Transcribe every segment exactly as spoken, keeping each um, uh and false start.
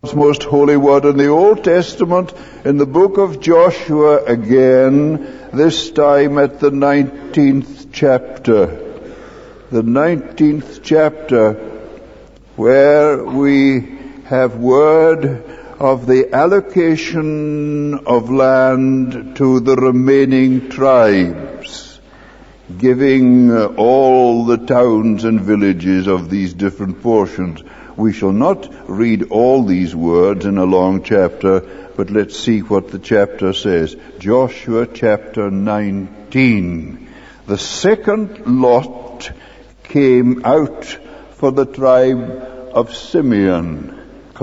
Most holy word in the Old Testament, in the book of Joshua again, this time at the nineteenth chapter. The nineteenth chapter, where we have word of the allocation of land to the remaining tribes, giving uh, all the towns and villages of these different portions. We shall not read all these words in a long chapter, but let's see what the chapter says. Joshua chapter nineteen. The second lot came out for the tribe of Simeon,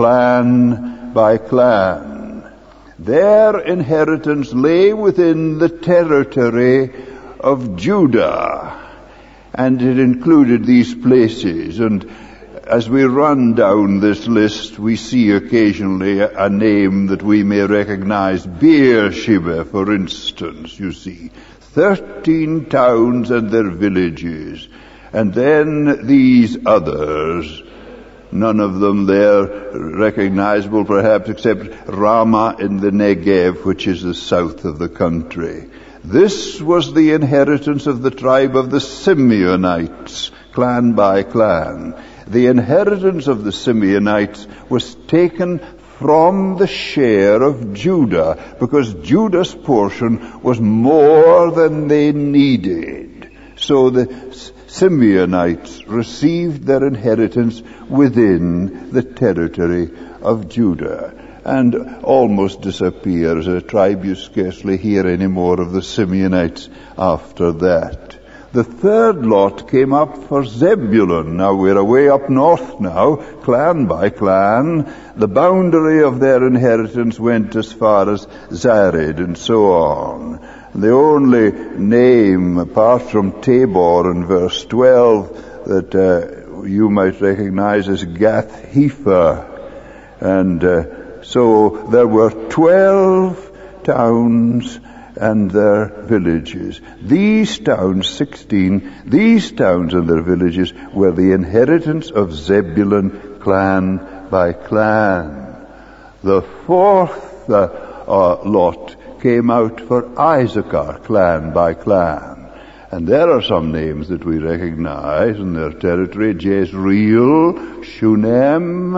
clan by clan. Their inheritance lay within the territory of Judah, and it included these places. And as we run down this list, we see occasionally a, a name that we may recognize. Beersheba, for instance, you see. Thirteen towns and their villages. And then these others, none of them there recognizable perhaps except Ramah in the Negev, which is the south of the country. This was the inheritance of the tribe of the Simeonites, clan by clan. The inheritance of the Simeonites was taken from the share of Judah, because Judah's portion was more than they needed. So the Simeonites received their inheritance within the territory of Judah, and almost disappear as a tribe. You scarcely hear any more of the Simeonites after that. The third lot came up for Zebulun. Now we're away up north now, clan by clan. The boundary of their inheritance went as far as Zared and so on. The only name, apart from Tabor in verse twelve, that uh, you might recognize is Gath-Hepher. And uh, so there were twelve towns and their villages. These towns, sixteen, these towns and their villages were the inheritance of Zebulun, clan by clan. The fourth uh, uh, lot came out for Issachar, clan by clan. And there are some names that we recognize in their territory: Jezreel, Shunem,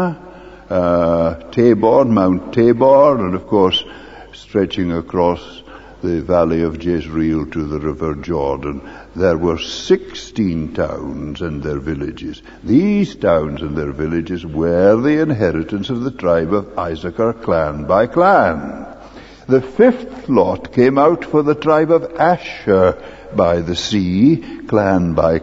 uh, Tabor, Mount Tabor, and of course stretching across the valley of Jezreel to the river Jordan. There were sixteen towns and their villages. These towns and their villages were the inheritance of the tribe of Issachar, clan by clan. The fifth lot came out for the tribe of Asher by the sea, clan by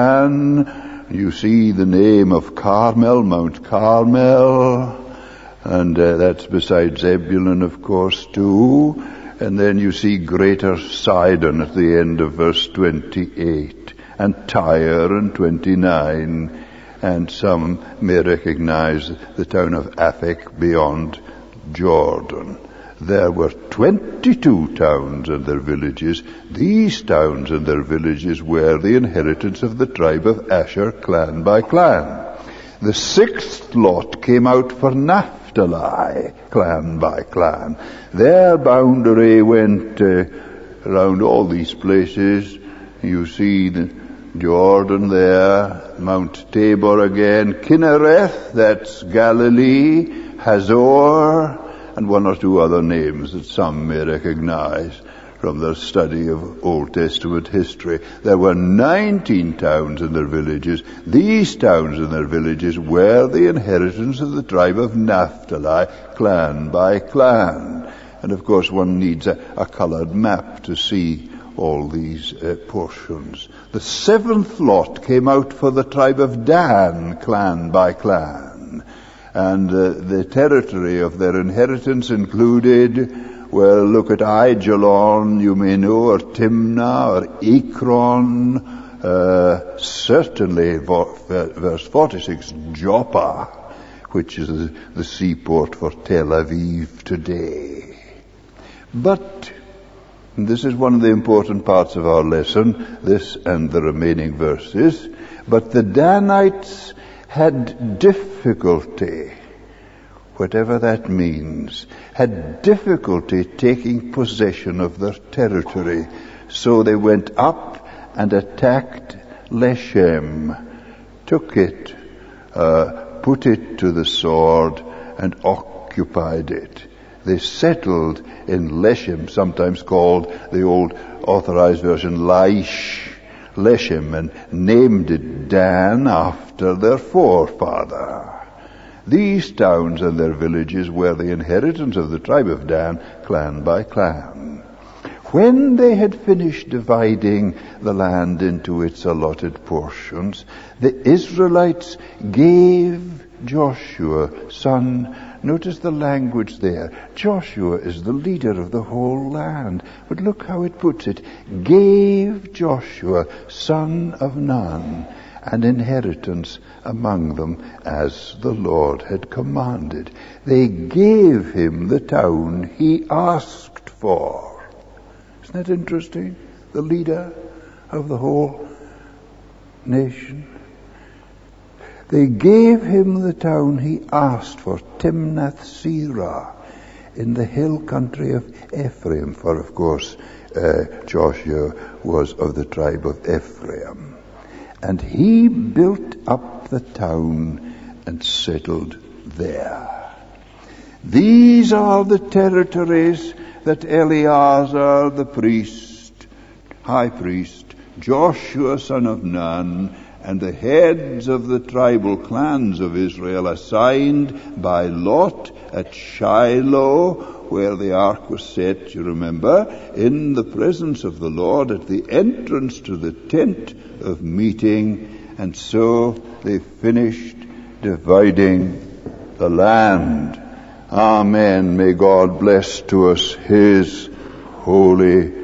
clan. You see the name of Carmel, Mount Carmel, and uh, that's beside Zebulun, of course, too. And then you see Greater Sidon at the end of verse twenty-eight, and Tyre in twenty-nine, and some may recognize the town of Aphek beyond Jordan. There were twenty-two towns and their villages. These towns and their villages were the inheritance of the tribe of Asher, clan by clan. The sixth lot came out for Naphtali, clan by clan. Their boundary went uh, around all these places. You see the Jordan there, Mount Tabor again, Kinnereth, that's Galilee, Hazor, and one or two other names that some may recognize from their study of Old Testament history. There were nineteen towns and their villages. These towns and their villages were the inheritance of the tribe of Naphtali, clan by clan. And of course one needs a, a colored map to see all these uh, portions. The seventh lot came out for the tribe of Dan, clan by clan. And uh, the territory of their inheritance included, well, look at Aijalon, you may know, or Timnah, or Ekron, uh, certainly verse forty-six, Joppa, which is the, the seaport for Tel Aviv today. But this is one of the important parts of our lesson, this and the remaining verses. But the Danites had difficulty whatever that means, had difficulty taking possession of their territory. So they went up and attacked Leshem, took it, uh, put it to the sword, and occupied it. They settled in Leshem, sometimes called the old authorized version Laish, Leshem, and named it Dan after their forefather. These towns and their villages were the inheritance of the tribe of Dan, clan by clan. When they had finished dividing the land into its allotted portions, the Israelites gave Joshua, son, notice the language there. Joshua is the leader of the whole land. But look how it puts it. Gave Joshua, son of Nun, an inheritance among them as the Lord had commanded. They gave him the town he asked for. Isn't that interesting? The leader of the whole nation. They gave him the town he asked for, Timnath-Serah, in the hill country of Ephraim, for of course uh, Joshua was of the tribe of Ephraim. And he built up the town and settled there. These are the territories that Eleazar the priest, high priest, Joshua son of Nun, and the heads of the tribal clans of Israel assigned by lot at Shiloh, where the ark was set, you remember, in the presence of the Lord at the entrance to the tent of meeting. And so they finished dividing the land. Amen. May God bless to us His holy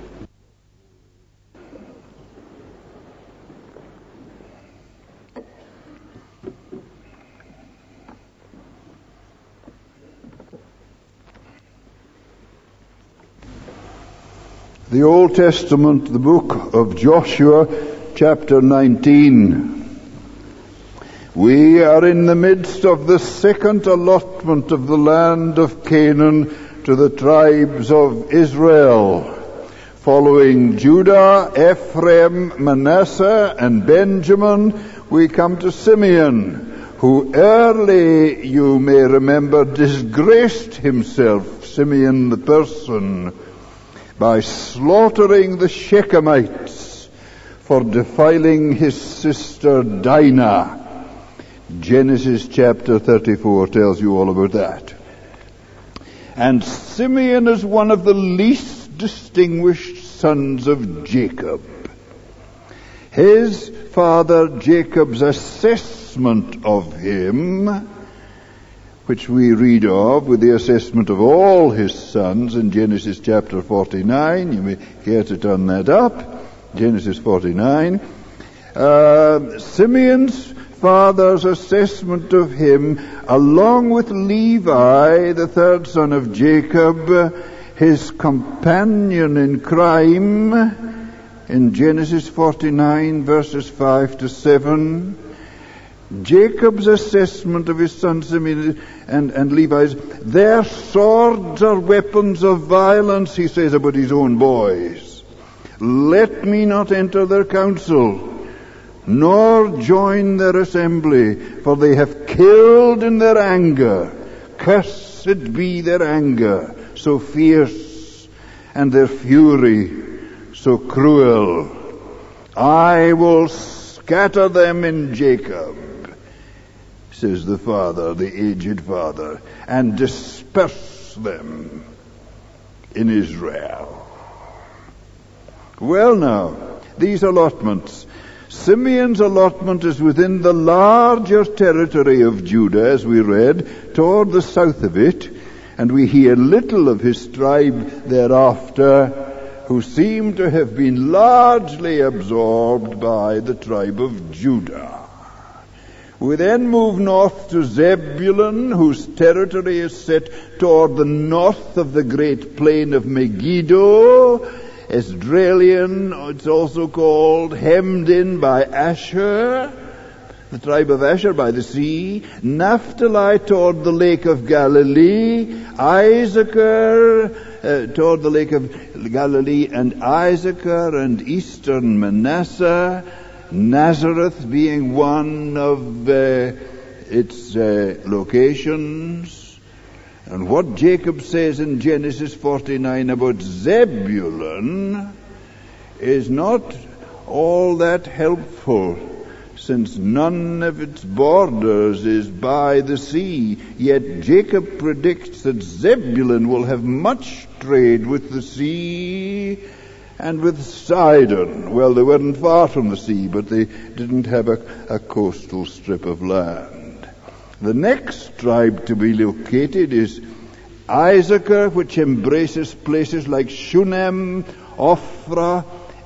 The Old Testament, the book of Joshua, chapter nineteen. We are in the midst of the second allotment of the land of Canaan to the tribes of Israel. Following Judah, Ephraim, Manasseh, and Benjamin, we come to Simeon, who early, you may remember, disgraced himself, Simeon the person, by slaughtering the Shechemites for defiling his sister Dinah. Genesis chapter thirty-four tells you all about that. And Simeon is one of the least distinguished sons of Jacob. His father Jacob's assessment of him, which we read of with the assessment of all his sons in Genesis chapter forty-nine. You may care to turn that up. Genesis forty-nine. Uh, Simeon's father's assessment of him, along with Levi, the third son of Jacob, his companion in crime, in Genesis forty-nine, verses five to seven. Jacob's assessment of his son Simeon and, and Levi's, their swords are weapons of violence, he says about his own boys. Let me not enter their council, nor join their assembly, for they have killed in their anger. Cursed be their anger, so fierce, and their fury, so cruel. I will scatter them in Jacob, says the father, the aged father, and disperse them in Israel. Well now, these allotments. Simeon's allotment is within the larger territory of Judah, as we read, toward the south of it, and we hear little of his tribe thereafter, who seem to have been largely absorbed by the tribe of Judah. We then move north to Zebulun, whose territory is set toward the north of the great plain of Megiddo. Esdraelon, it's also called, hemmed in by Asher. the tribe of Asher by the sea, Naphtali toward the lake of Galilee, Issachar uh, toward the lake of Galilee, and Issachar and eastern Manasseh, Nazareth being one of uh, its uh, locations. And what Jacob says in Genesis forty-nine about Zebulun is not all that helpful, since none of its borders is by the sea. Yet Jacob predicts that Zebulun will have much trade with the sea and with Sidon. Well, they weren't far from the sea, but they didn't have a, a coastal strip of land. The next tribe to be located is Issachar, which embraces places like Shunem, Ophrah,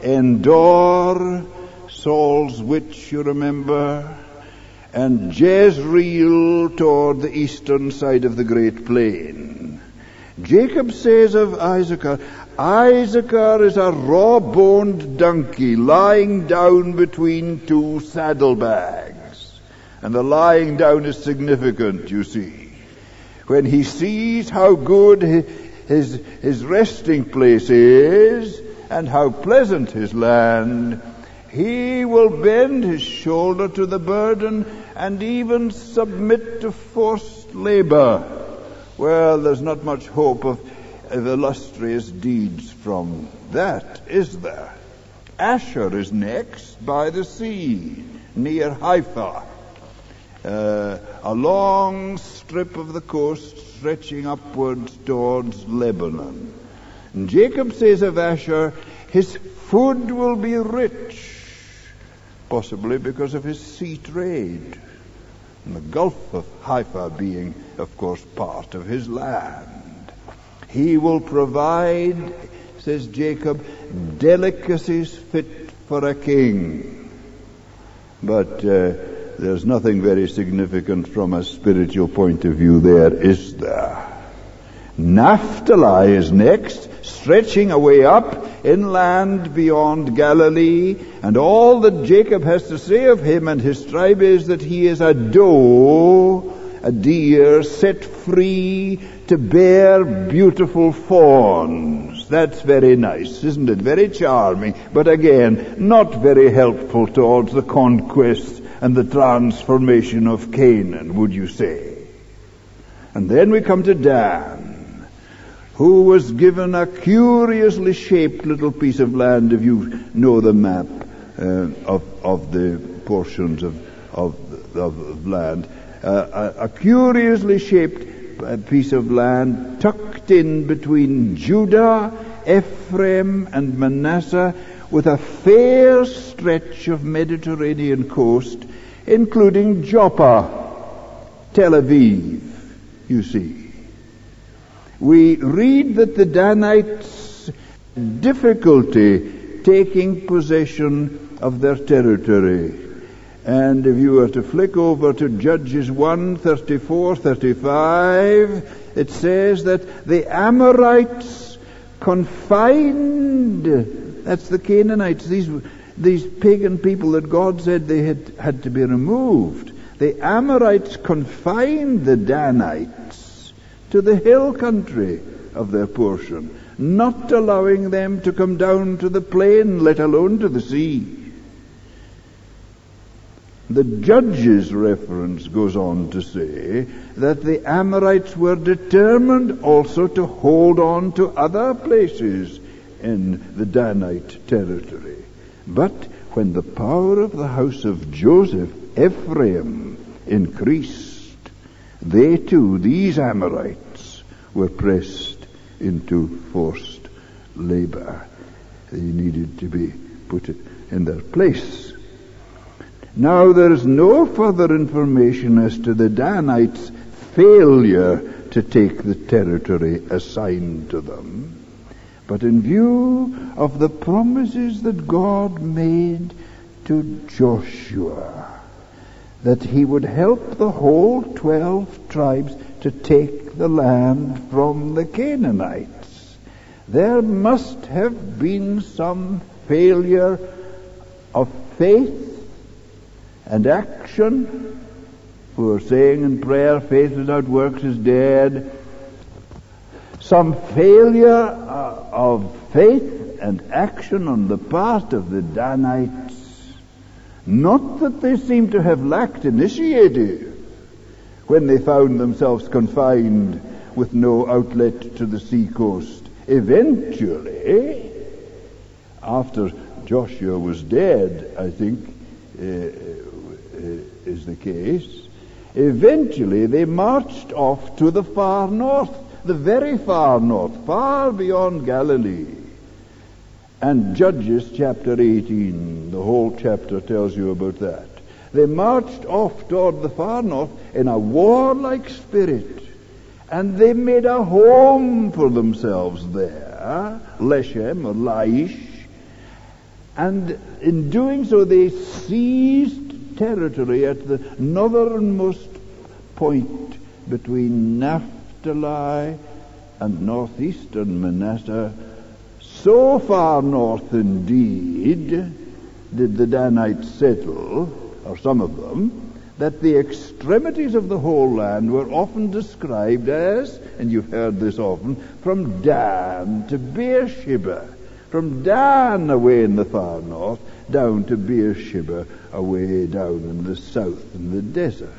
Endor, Saul's witch, you remember, and Jezreel toward the eastern side of the Great Plain. Jacob says of Issachar, Issachar is a raw-boned donkey lying down between two saddlebags. And the lying down is significant, you see. When he sees how good his, his resting place is and how pleasant his land, he will bend his shoulder to the burden and even submit to forced labor. Well, there's not much hope of, of illustrious deeds from that, is there? Asher is next by the sea, near Haifa. Uh, a long strip of the coast stretching upwards towards Lebanon. And Jacob says of Asher, his food will be rich, possibly because of his sea trade, and the Gulf of Haifa being, of course, part of his land. He will provide, says Jacob, delicacies fit for a king. But uh, there's nothing very significant from a spiritual point of view there, is there? Naphtali is next, stretching away up inland beyond Galilee, and all that Jacob has to say of him and his tribe is that he is a doe, a deer set free to bear beautiful fawns. That's very nice, isn't it? Very charming, but again, not very helpful towards the conquest and the transformation of Canaan, would you say? And then we come to Dan, who was given a curiously shaped little piece of land, if you know the map uh, of of the portions of of, of land, uh, a, a curiously shaped piece of land tucked in between Judah, Ephraim, and Manasseh, with a fair stretch of Mediterranean coast, including Joppa, Tel Aviv, you see. We read that the Danites had difficulty taking possession of their territory. And if you were to flick over to Judges one, thirty-four, thirty-five, it says that the Amorites confined, that's the Canaanites, these these pagan people that God said they had, had to be removed. The Amorites confined the Danites to the hill country of their portion, not allowing them to come down to the plain, let alone to the sea. The Judges reference goes on to say that the Amorites were determined also to hold on to other places in the Danite territory. But when the power of the house of Joseph, Ephraim, increased, they too, these Amorites, were pressed into forced labor. They needed to be put in their place. Now there is no further information as to the Danites' failure to take the territory assigned to them. But in view of the promises that God made to Joshua, that he would help the whole twelve tribes to take the land from the Canaanites, there must have been some failure of faith and action, who are saying in prayer, faith without works is dead. Some failure uh, of faith and action on the part of the Danites. Not that they seem to have lacked initiative when they found themselves confined with no outlet to the seacoast. Eventually, after Joshua was dead, I think uh, uh, is the case, eventually they marched off to the far north, the very far north, far beyond Galilee. And Judges chapter eighteen, the whole chapter tells you about that. They marched off toward the far north in a warlike spirit, and they made a home for themselves there, Leshem or Laish, and in doing so they seized territory at the northernmost point between Naphtali and northeastern Manasseh. So far north indeed did the Danites settle, or some of them, that the extremities of the whole land were often described as, and you've heard this often, from Dan to Beersheba, from Dan away in the far north, down to Beersheba away down in the south in the desert.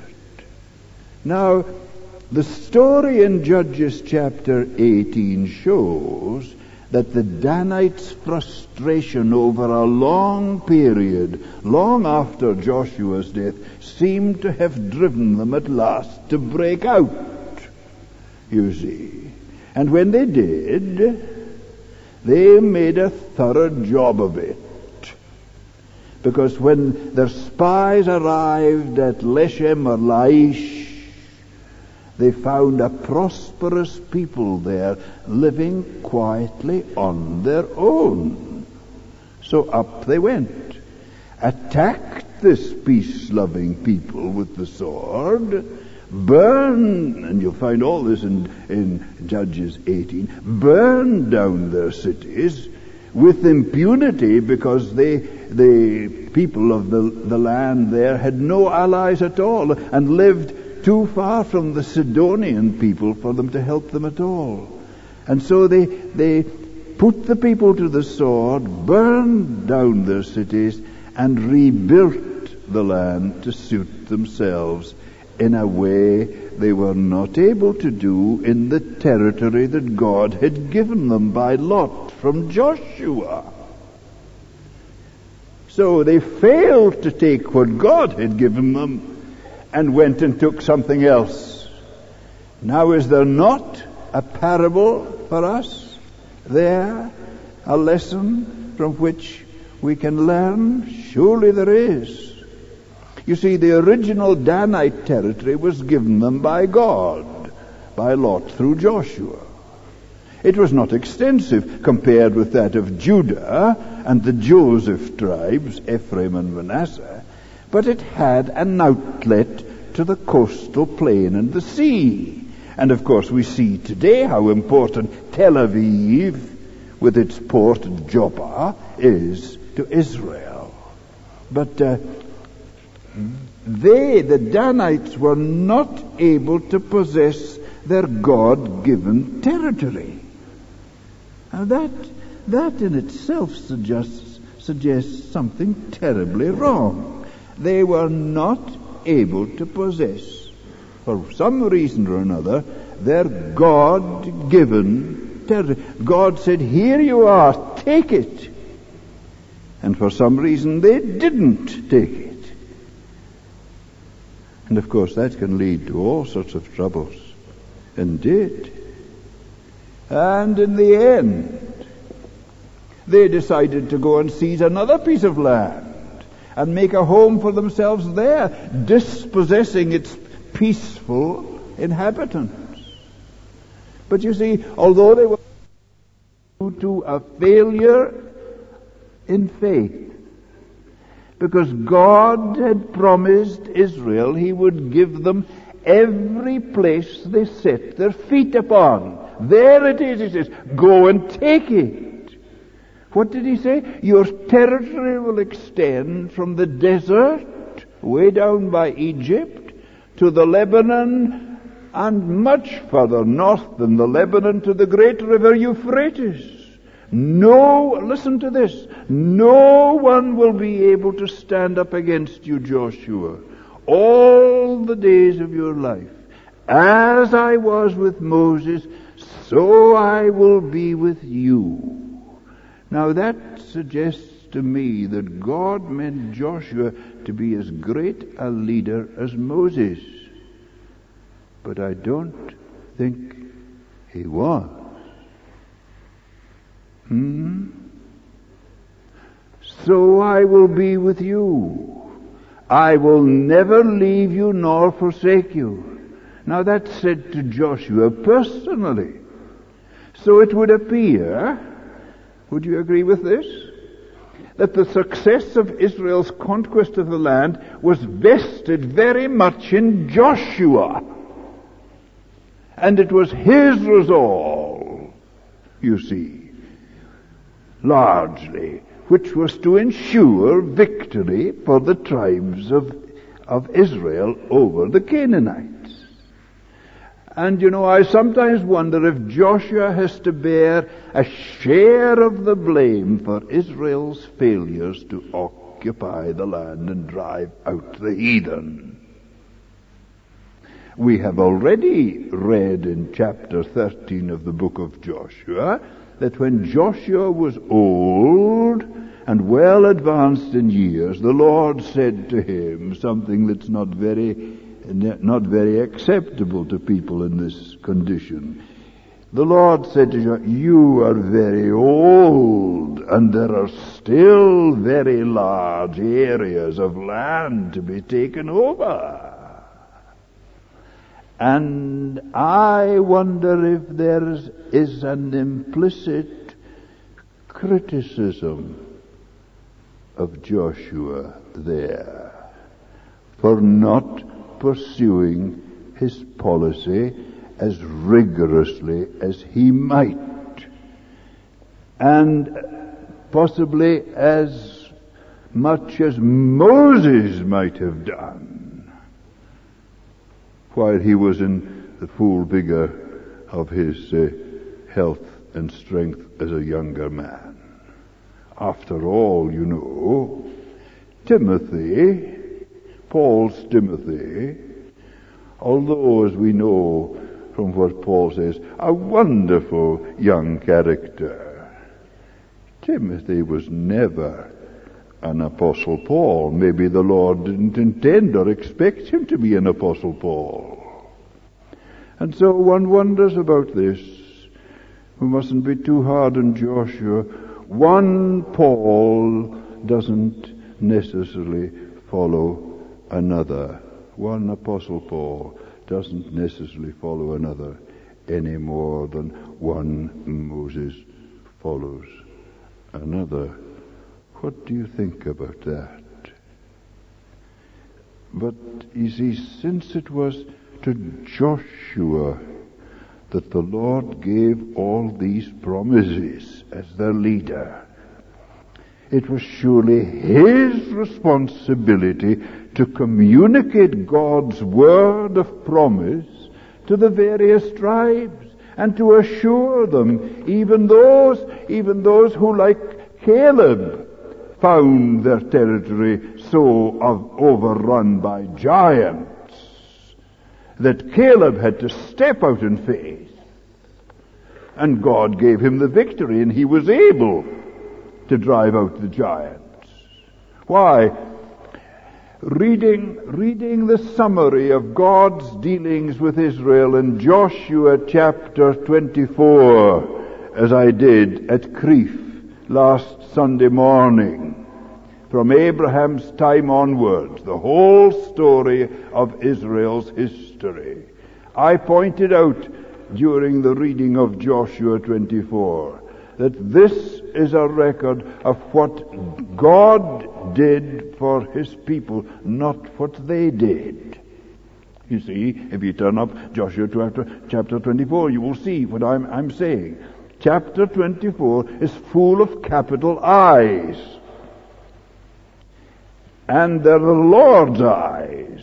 Now, the story in Judges chapter eighteen shows that the Danites' frustration over a long period, long after Joshua's death, seemed to have driven them at last to break out, you see. And when they did, they made a thorough job of it. Because when their spies arrived at Leshem or Laish, they found a prosperous people there living quietly on their own. So up they went, attacked this peace-loving people with the sword, burned, and you'll find all this in, in Judges eighteen, burned down their cities with impunity because they, the people of the, the land there had no allies at all and lived too far from the Sidonian people for them to help them at all. And so they they put the people to the sword, burned down their cities, and rebuilt the land to suit themselves in a way they were not able to do in the territory that God had given them by lot from Joshua. So they failed to take what God had given them and went and took something else. Now, is there not a parable for us there, a lesson from which we can learn? Surely there is. You see, the original Danite territory was given them by God, by lot through Joshua. It was not extensive compared with that of Judah and the Joseph tribes, Ephraim and Manasseh, but it had an outlet to the coastal plain and the sea. And of course we see today how important Tel Aviv, with its port at Joppa, is to Israel. But uh, they, the Danites, were not able to possess their God-given territory. Now that, that in itself suggests, suggests something terribly wrong. They were not able to possess, for some reason or another, their God-given territory. God said, here you are, take it. And for some reason they didn't take it. And of course that can lead to all sorts of troubles, and did. And in the end, they decided to go and seize another piece of land and make a home for themselves there, dispossessing its peaceful inhabitants. But you see, although they were due to a failure in faith, because God had promised Israel He would give them every place they set their feet upon. There it is, He says, go and take it. What did He say? Your territory will extend from the desert way down by Egypt, to the Lebanon, and much further north than the Lebanon to the great river Euphrates. No, listen to this, no one will be able to stand up against you, Joshua, all the days of your life. As I was with Moses, so I will be with you. Now that suggests to me that God meant Joshua to be as great a leader as Moses. But I don't think he was. Hmm? So I will be with you. I will never leave you nor forsake you. Now that's said to Joshua personally. So it would appear, would you agree with this, that the success of Israel's conquest of the land was vested very much in Joshua. And it was his resolve, you see, largely, which was to ensure victory for the tribes of, of Israel over the Canaanites. And you know, I sometimes wonder if Joshua has to bear a share of the blame for Israel's failures to occupy the land and drive out the heathen. We have already read in chapter thirteen of the book of Joshua that when Joshua was old and well advanced in years, the Lord said to him something that's not very, not very acceptable to people in this condition. The Lord said to Joshua, you are very old, and there are still very large areas of land to be taken over. And I wonder if there is an implicit criticism of Joshua there for not pursuing his policy as rigorously as he might, and possibly as much as Moses might have done while he was in the full vigor of his uh, health and strength as a younger man. After all, you know, Timothy, Paul's Timothy, although, as we know from what Paul says, a wonderful young character, Timothy was never an Apostle Paul. Maybe the Lord didn't intend or expect him to be an Apostle Paul. And so one wonders about this. We mustn't be too hard on Joshua. One Paul doesn't necessarily follow another. One Apostle Paul doesn't necessarily follow another any more than one Moses follows another. What do you think about that? But, you see, since it was to Joshua that the Lord gave all these promises as their leader, it was surely his responsibility to communicate God's word of promise to the various tribes and to assure them, even those, even those who, like Caleb, found their territory so overrun by giants that Caleb had to step out in faith, and God gave him the victory, and he was able to drive out the giants. Why? Reading, reading the summary of God's dealings with Israel in Joshua chapter twenty-four, as I did at Crieff last Sunday morning, from Abraham's time onwards, the whole story of Israel's history, I pointed out during the reading of Joshua twenty-four that this is a record of what God did for his people, not what they did. You see, if you turn up Joshua chapter twenty-four, you will see what I'm, I'm saying. Chapter twenty-four is full of capital I's. and they're the Lord's eyes.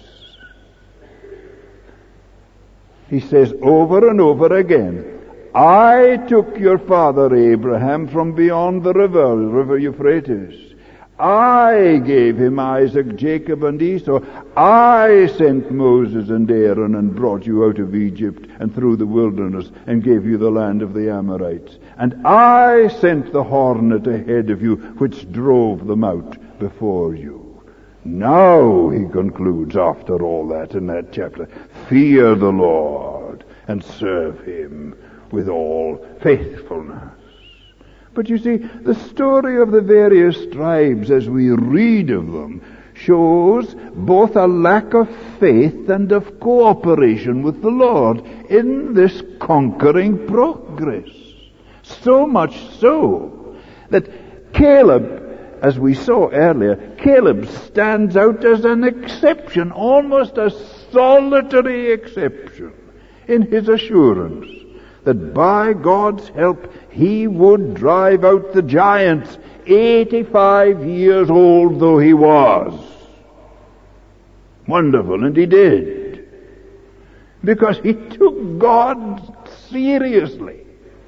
He says over and over again, I took your father Abraham from beyond the river, the river Euphrates. I gave him Isaac, Jacob, and Esau. I sent Moses and Aaron and brought you out of Egypt and through the wilderness and gave you the land of the Amorites. And I sent the hornet ahead of you, which drove them out before you. Now, he concludes after all that in that chapter, fear the Lord and serve him with all faithfulness. But you see, the story of the various tribes as we read of them shows both a lack of faith and of cooperation with the Lord in this conquering progress. So much so that Caleb, as we saw earlier, Caleb stands out as an exception, almost a solitary exception, in his assurance that by God's help he would drive out the giants, eighty-five years old though he was. Wonderful, and he did. Because he took God seriously.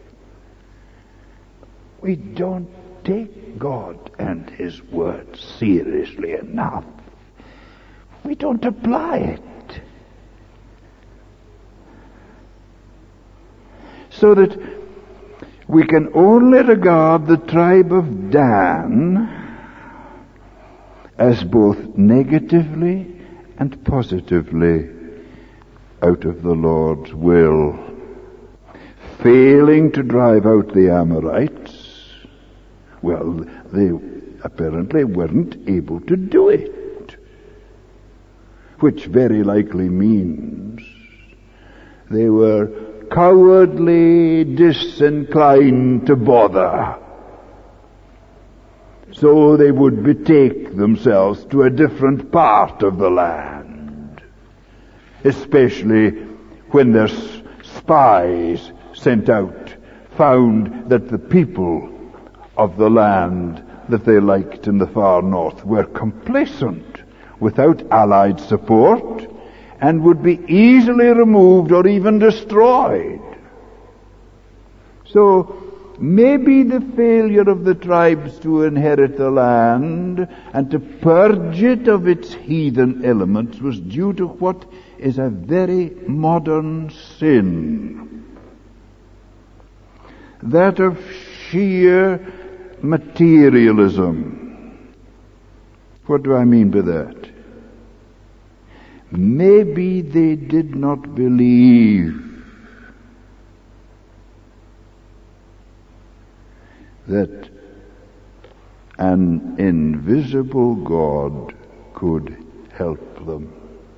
We don't take God and his word seriously enough. We don't apply it. So that we can only regard the tribe of Dan as both negatively and positively out of the Lord's will. Failing to drive out the Amorites, well, they apparently weren't able to do it. Which very likely means they were cowardly, disinclined to bother. So they would betake themselves to a different part of the land, especially when their spies sent out found that the people of the land that they liked in the far north were complacent, without allied support, and would be easily removed or even destroyed. So maybe the failure of the tribes to inherit the land and to purge it of its heathen elements was due to what is a very modern sin. That of sheer materialism. What do I mean by that? Maybe they did not believe that an invisible God could help them.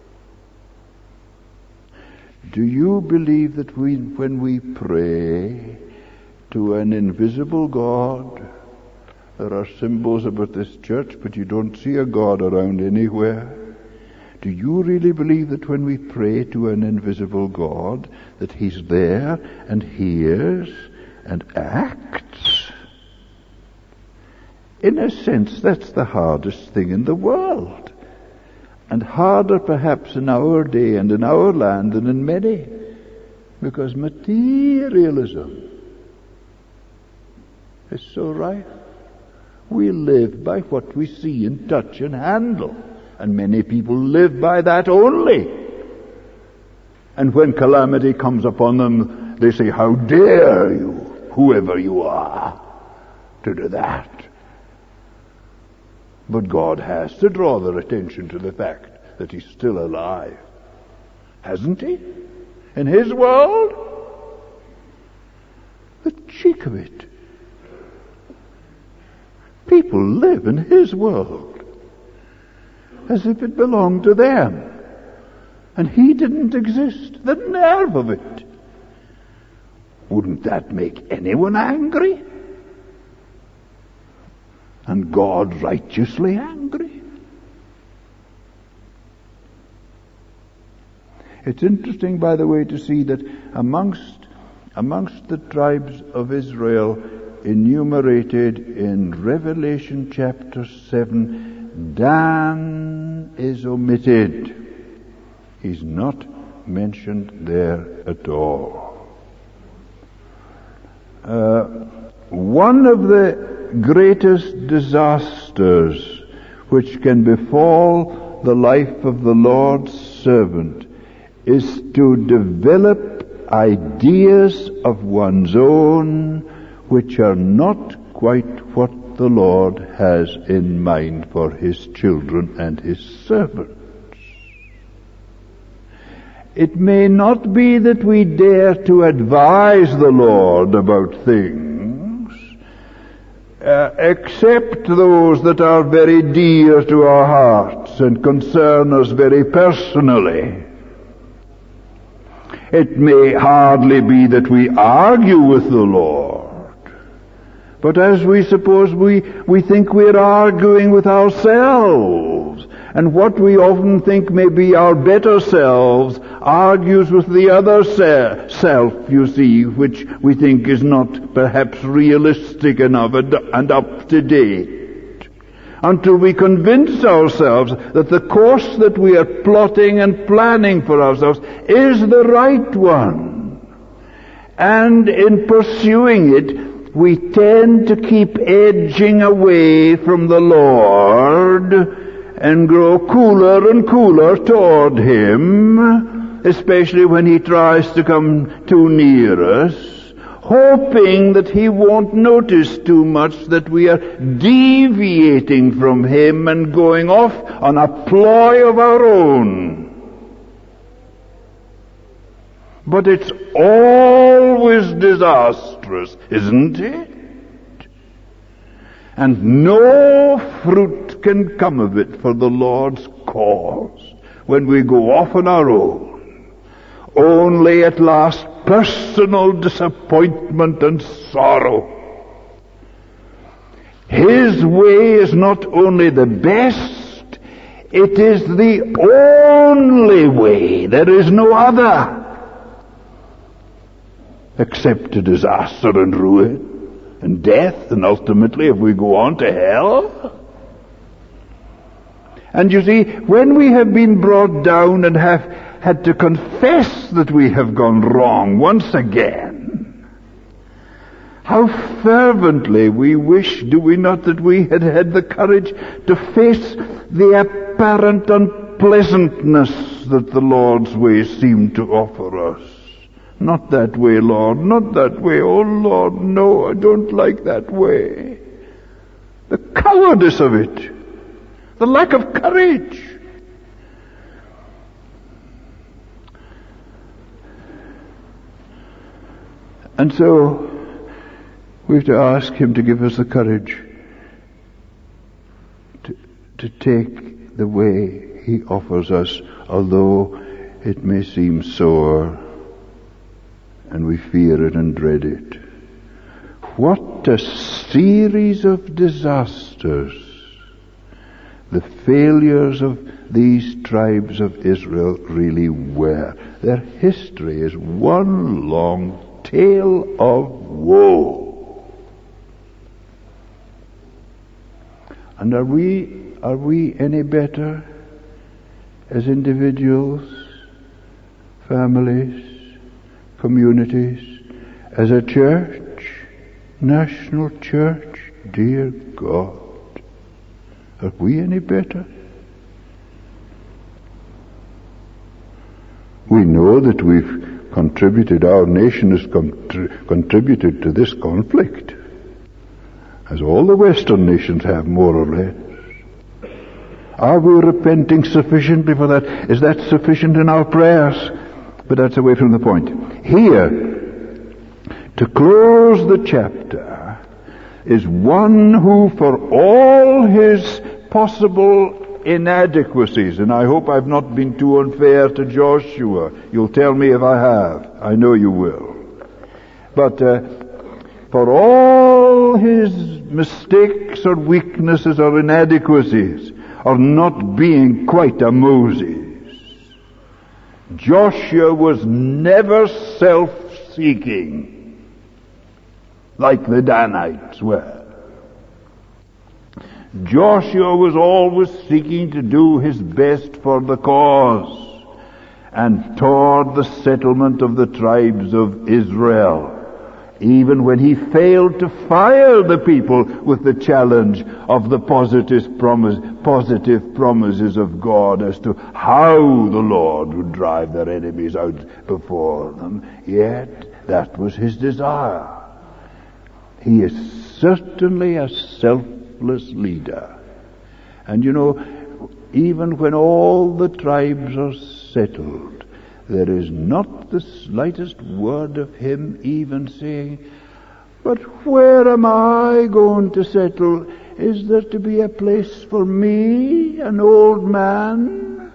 Do you believe that we, when we pray to an invisible God, there are symbols about this church, but you don't see a God around anywhere? Do you really believe that when we pray to an invisible God, that he's there and hears and acts? In a sense, that's the hardest thing in the world. And harder perhaps in our day and in our land than in many. Because materialism is so rife. We live by what we see and touch and handle. And many people live by that only. And when calamity comes upon them, they say, how dare you, whoever you are, to do that? But God has to draw their attention to the fact that he's still alive. Hasn't he? In his world? The cheek of it. People live in his world as if it belonged to them. And he didn't exist. The nerve of it. Wouldn't that make anyone angry? And God righteously angry? It's interesting, by the way, to see that amongst amongst the tribes of Israel enumerated in Revelation chapter seven, Dan is omitted. He's not mentioned there at all. Uh, one of the greatest disasters which can befall the life of the Lord's servant is to develop ideas of one's own which are not quite what the Lord has in mind for His children and His servants. It may not be that we dare to advise the Lord about things, uh, except those that are very dear to our hearts and concern us very personally. It may hardly be that we argue with the Lord, but as we suppose we, we think we're arguing with ourselves, and what we often think may be our better selves argues with the other se- self, you see, which we think is not perhaps realistic enough and, and up to date, until we convince ourselves that the course that we are plotting and planning for ourselves is the right one. And in pursuing it, we tend to keep edging away from the Lord and grow cooler and cooler toward Him, especially when He tries to come too near us, hoping that He won't notice too much that we are deviating from Him and going off on a ploy of our own. But it's always disastrous, isn't it? And no fruit can come of it for the Lord's cause when we go off on our own. Only at last personal disappointment and sorrow. His way is not only the best, it is the only way. There is no other, except to disaster and ruin and death, and ultimately if we go on to hell. And you see, when we have been brought down and have had to confess that we have gone wrong once again, how fervently we wish, do we not, that we had had the courage to face the apparent unpleasantness that the Lord's way seemed to offer us. Not that way, Lord, not that way. Oh, Lord, no, I don't like that way. The cowardice of it. The lack of courage. And so, we have to ask Him to give us the courage to, to take the way He offers us, although it may seem sore, and we fear it and dread it. What a series of disasters the failures of these tribes of Israel really were. Their history is one long tale of woe. And are we, are we any better as individuals, families, communities, as a church, national church? Dear God, are we any better? We know that we've contributed, our nation has contri- contributed to this conflict, as all the Western nations have, more or less. Are we repenting sufficiently for that? Is that sufficient in our prayers? But that's away from the point. Here, to close the chapter, is one who, for all his possible inadequacies, and I hope I've not been too unfair to Joshua. You'll tell me if I have. I know you will. But uh, for all his mistakes or weaknesses or inadequacies, or not being quite a Moses, Joshua was never self-seeking like the Danites were. Joshua was always seeking to do his best for the cause and toward the settlement of the tribes of Israel, even when he failed to fire the people with the challenge of the positive promise, positive promises of God as to how the Lord would drive their enemies out before them. Yet that was his desire. He is certainly a selfless leader. And you know, even when all the tribes are settled, there is not the slightest word of him even saying, "But where am I going to settle? Is there to be a place for me, an old man?"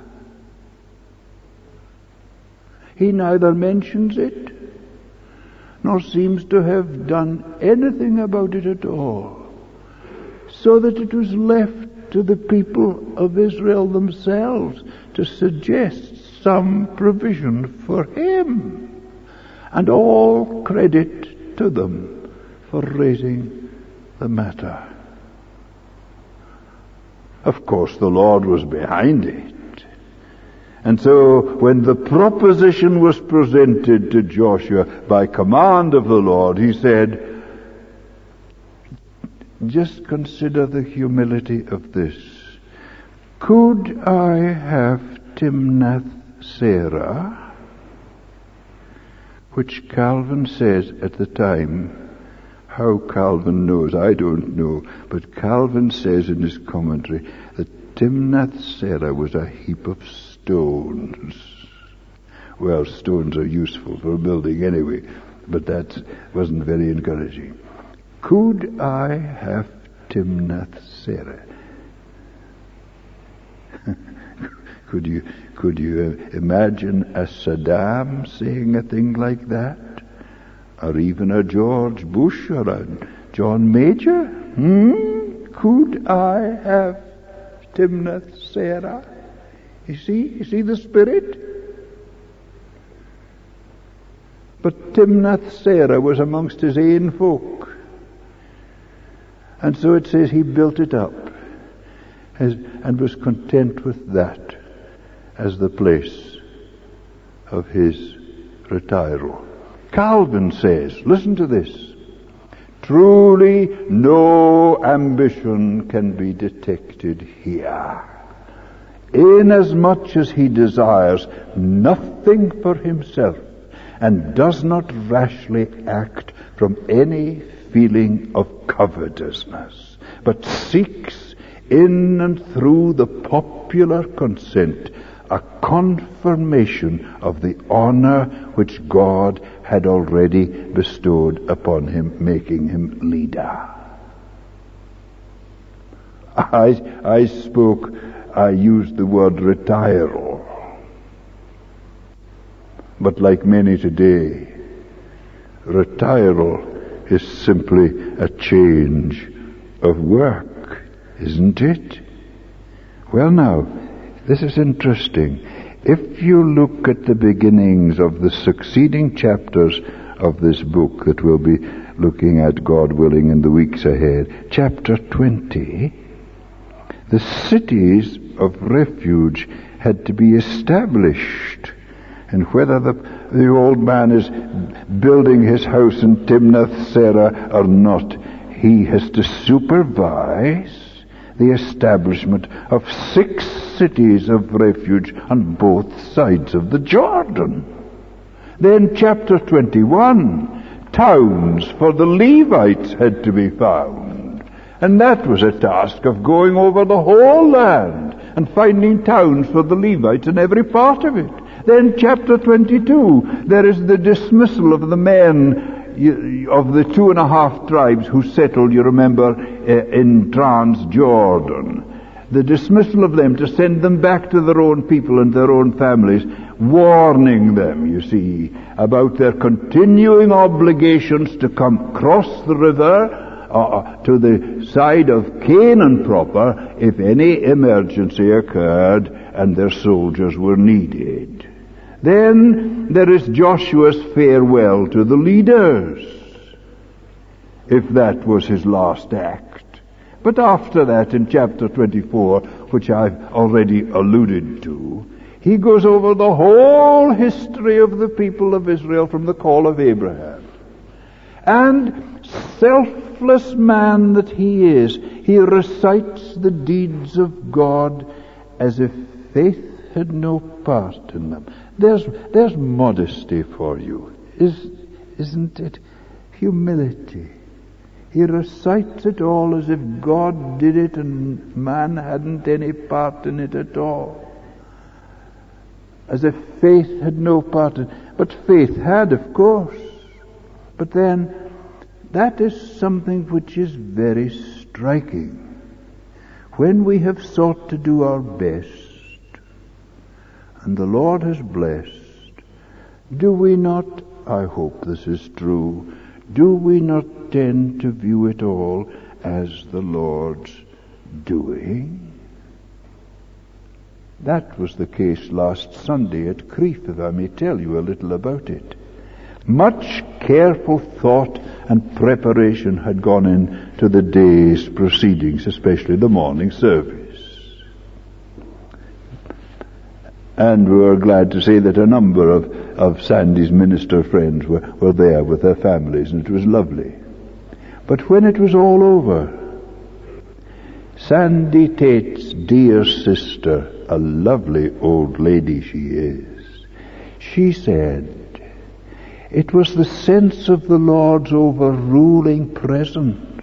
He neither mentions it, nor seems to have done anything about it at all, so that it was left to the people of Israel themselves to suggest some provision for him, and all credit to them for raising the matter. Of course, the Lord was behind it. And so when the proposition was presented to Joshua by command of the Lord, he said, just consider the humility of this. Could I have Timnath Serah, which Calvin says at the time, how Calvin knows, I don't know, but Calvin says in his commentary that Timnath Serah was a heap of stones. Well, stones are useful for building anyway, but that wasn't very encouraging. Could I have Timnath Serah? Could you could you imagine a Saddam saying a thing like that? Or even a George Bush or a John Major? Hmm? Could I have Timnath Serah? You see? You see the spirit? But Timnath Serah was amongst his own folk. And so it says he built it up as, and was content with that as the place of his retiro. Calvin says, listen to this, truly no ambition can be detected here, inasmuch as he desires nothing for himself and does not rashly act from any feeling of covetousness, but seeks in and through the popular consent a confirmation of the honor which God had already bestowed upon him, making him leader. I, I spoke, I used the word retiro. But like many today, retiro is simply a change of work, isn't it? Well now, this is interesting. If you look at the beginnings of the succeeding chapters of this book that we'll be looking at, God willing, in the weeks ahead, chapter twenty, the cities of refuge had to be established. And whether the, the old man is building his house in Timnath Serah or not, he has to supervise the establishment of six cities of refuge on both sides of the Jordan. Then chapter twenty-one, towns for the Levites had to be found. And that was a task of going over the whole land and finding towns for the Levites in every part of it. Then chapter twenty-two, there is the dismissal of the men of the two and a half tribes who settled, you remember, in Transjordan. The dismissal of them to send them back to their own people and their own families, warning them, you see, about their continuing obligations to come across the river uh, to the side of Canaan proper if any emergency occurred and their soldiers were needed. Then there is Joshua's farewell to the leaders, if that was his last act. But after that, in chapter twenty-four, which I've already alluded to, he goes over the whole history of the people of Israel from the call of Abraham. And selfless man that he is, he recites the deeds of God as if faith had no part in them. There's, there's modesty for you, is, isn't it? Humility. He recites it all as if God did it and man hadn't any part in it at all. As if faith had no part in it. But faith had, of course. But then, that is something which is very striking. When we have sought to do our best, and the Lord has blessed, do we not, I hope this is true, do we not tend to view it all as the Lord's doing? That was the case last Sunday at Crieff, if I may tell you a little about it. Much careful thought and preparation had gone into the day's proceedings, especially the morning service. And we were glad to say that a number of, of Sandy's minister friends were, were there with their families, and it was lovely. But when it was all over, Sandy Tate's dear sister, a lovely old lady she is, she said, it was the sense of the Lord's overruling presence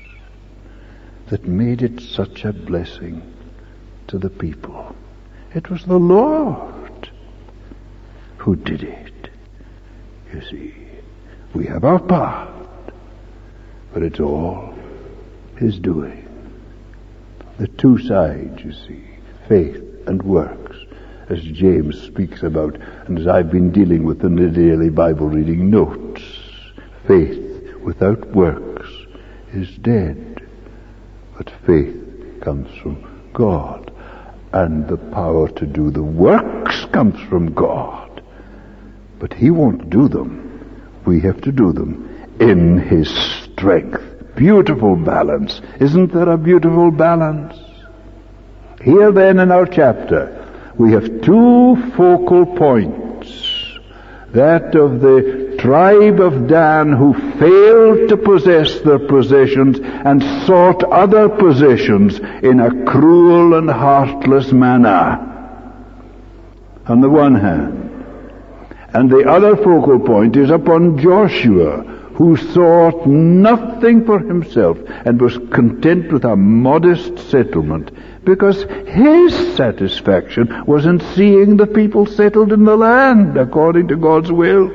that made it such a blessing to the people. It was the Lord who did it. You see, we have our part, but it's all His doing. The two sides, you see, faith and works, as James speaks about, and as I've been dealing with in the daily Bible reading notes. Faith without works is dead, but faith comes from God. And the power to do the works comes from God. But He won't do them. We have to do them in His strength. Beautiful balance. Isn't there a beautiful balance? Here then in our chapter, we have two focal points. That of the tribe of Dan, who failed to possess their possessions and sought other possessions in a cruel and heartless manner, on the one hand. And the other focal point is upon Joshua, who sought nothing for himself and was content with a modest settlement, because his satisfaction was in seeing the people settled in the land according to God's will.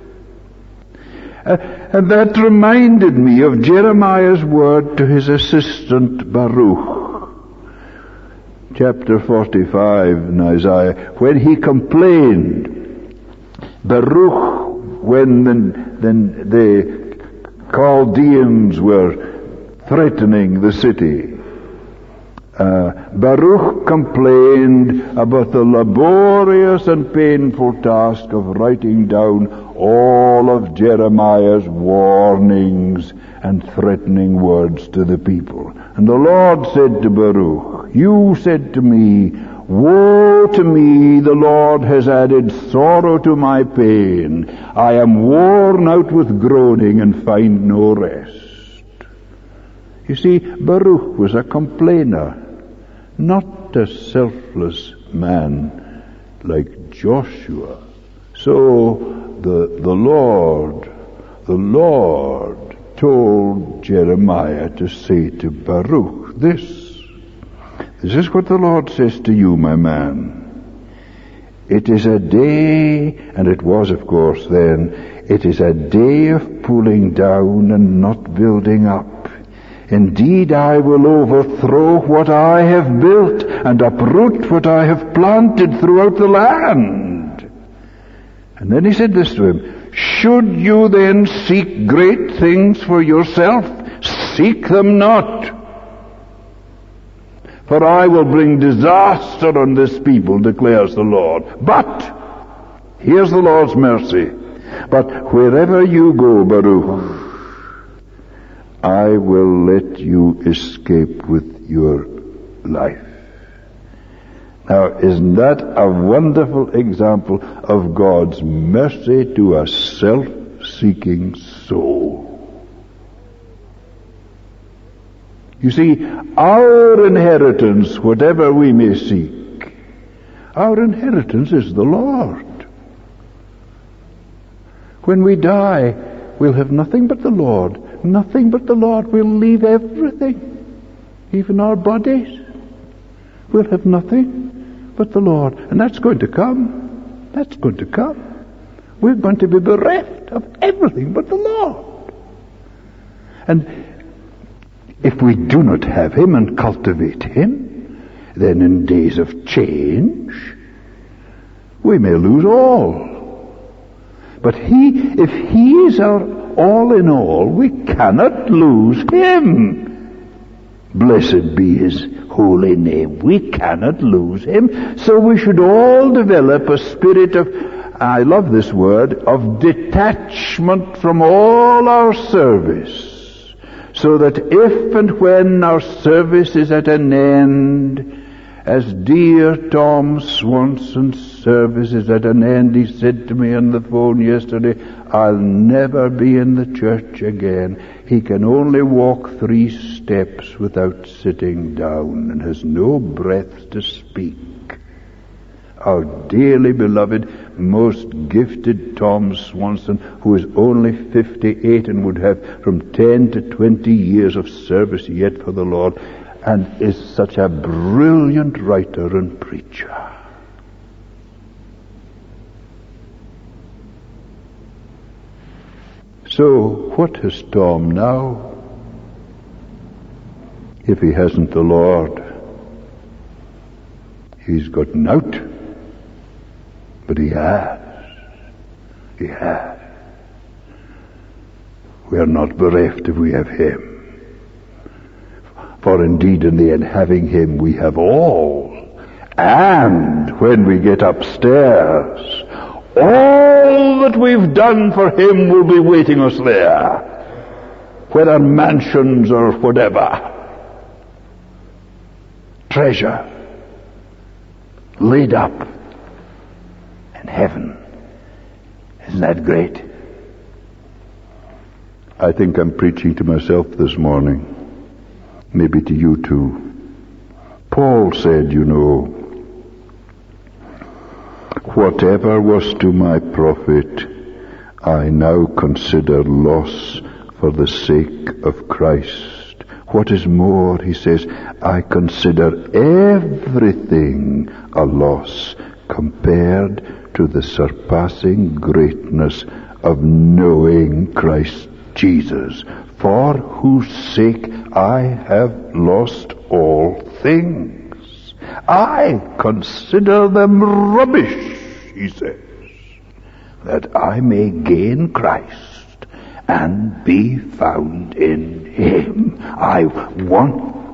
Uh, and that reminded me of Jeremiah's word to his assistant Baruch. Chapter forty-five in Isaiah, when he complained, Baruch, when the, the, the Chaldeans were threatening the city, Uh, Baruch complained about the laborious and painful task of writing down all of Jeremiah's warnings and threatening words to the people. And the Lord said to Baruch, you said to me, woe to me, the Lord has added sorrow to my pain. I am worn out with groaning and find no rest. You see, Baruch was a complainer, not a selfless man like Joshua. So the, the Lord, the Lord told Jeremiah to say to Baruch this. This is what the Lord says to you, my man. It is a day, and it was of course then, it is a day of pulling down and not building up. Indeed, I will overthrow what I have built and uproot what I have planted throughout the land. And then he said this to him, should you then seek great things for yourself? Seek them not. For I will bring disaster on this people, declares the Lord. But, here's the Lord's mercy. But wherever you go, Baruch, I will let you escape with your life. Now, isn't that a wonderful example of God's mercy to a self-seeking soul? You see, our inheritance, whatever we may seek, our inheritance is the Lord. When we die, we'll have nothing but the Lord. Nothing but the Lord. We'll leave everything, even our bodies. We'll have nothing but the Lord. And that's going to come. That's going to come. We're going to be bereft of everything but the Lord. And if we do not have Him and cultivate Him, then in days of change, we may lose all. But He, if He is our all in all, we cannot lose Him. Blessed be His holy name. We cannot lose Him. So we should all develop a spirit of, I love this word, of detachment from all our service. So that if and when our service is at an end, as dear Tom Swanson's service is at an end, he said to me on the phone yesterday, I'll never be in the church again. He can only walk three steps without sitting down and has no breath to speak. Our dearly beloved, most gifted Tom Swanson, who is only fifty-eight and would have from ten to twenty years of service yet for the Lord, and is such a brilliant writer and preacher. So, what has Tom now? If he hasn't the Lord, he's gotten out. But he has. He has. We are not bereft if we have Him. For indeed in the end, having Him, we have all. And when we get upstairs, all that we've done for Him will be waiting us there, whether mansions or whatever. Treasure laid up in heaven. Isn't that great? I think I'm preaching to myself this morning. Maybe to you too. Paul said, you know, whatever was to my profit, I now consider loss for the sake of Christ. What is more, he says, I consider everything a loss compared to the surpassing greatness of knowing Christ Jesus, for whose sake I have lost all things. I consider them rubbish, he says, that I may gain Christ and be found in Him. I want